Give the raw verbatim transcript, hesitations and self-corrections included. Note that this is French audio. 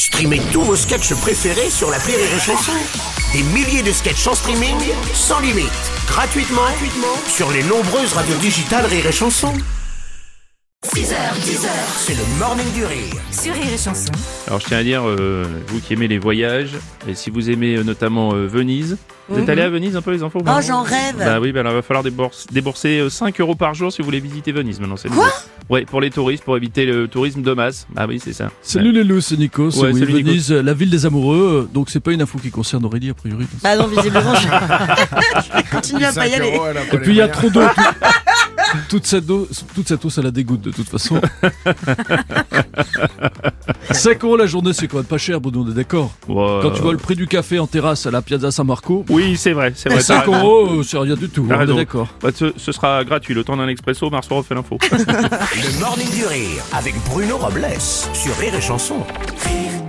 Streamez tous vos sketchs préférés sur l'appli Rire et Chanson. Des milliers de sketchs en streaming, sans limite, gratuitement, gratuitement sur les nombreuses radios digitales Rire et Chanson. six heures, dix heures, c'est le Morning du Rire Sur Rire et Chanson. Alors je tiens à dire, euh, vous qui aimez les voyages, et si vous aimez euh, notamment euh, Venise, vous êtes allés à Venise un peu les enfants? Oh, j'en rêve. Bah oui, bah alors il va falloir débourser, débourser euh, cinq euros par jour si vous voulez visiter Venise maintenant. C'est Quoi nouveau. Ouais, pour les touristes, pour éviter le tourisme de masse. Ah oui, c'est ça. Salut Ouais. les loups, c'est Nico. C'est Ouais, oui, salut, Nico. Venise, la ville des amoureux. Donc c'est pas une info qui concerne Aurélie a priori. Bah non, visiblement, je, je vais continuer à pas y aller. Et puis il y a trop d'eau. tout- Toute cette eau, toute cette eau, ça la dégoûte de toute façon. cinq euros la journée, c'est quand même pas cher, Bruno, on est d'accord. Ouais. Quand tu vois le prix du café en terrasse à la Piazza San Marco, Oui, c'est vrai, c'est vrai. t'as cinq raison. euros, euh, c'est rien du tout, T'as on est raison. d'accord. Bah, ce, ce sera gratuit, le temps d'un expresso, Marceau refait l'info. Le Morning du Rire avec Bruno Robles sur Rire et Chanson. Rire